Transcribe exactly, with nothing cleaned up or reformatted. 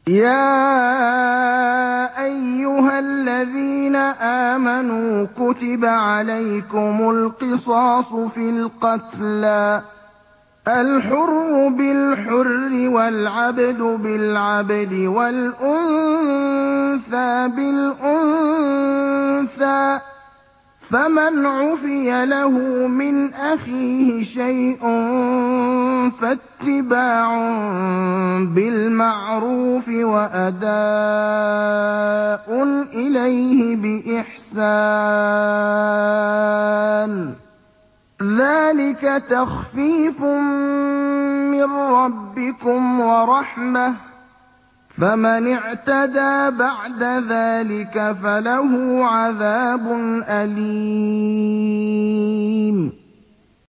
يَا أَيُّهَا الَّذِينَ آمَنُوا كُتِبَ عَلَيْكُمُ الْقِصَاصُ فِي الْقَتْلَى ۖ الْحُرُّ بِالْحُرِّ وَالْعَبْدُ بِالْعَبْدِ وَالْأُنثَىٰ بِالْأُنثَىٰ ۚ فَمَنْ عُفِيَ لَهُ مِنْ أَخِيهِ شَيْءٌ فَاتِّبَاعٌ بِالْمَعْرُوفِ وَأَدَاءٌ إِلَيْهِ بِإِحْسَانٍ ۗ ذَٰلِكَ تَخْفِيفٌ مِّن رَّبِّكُمْ وَرَحْمَةٌ ۚ فَمَنِ اعْتَدَىٰ بَعْدَ ذَٰلِكَ فَلَهُ عَذَابٌ أَلِيمٌ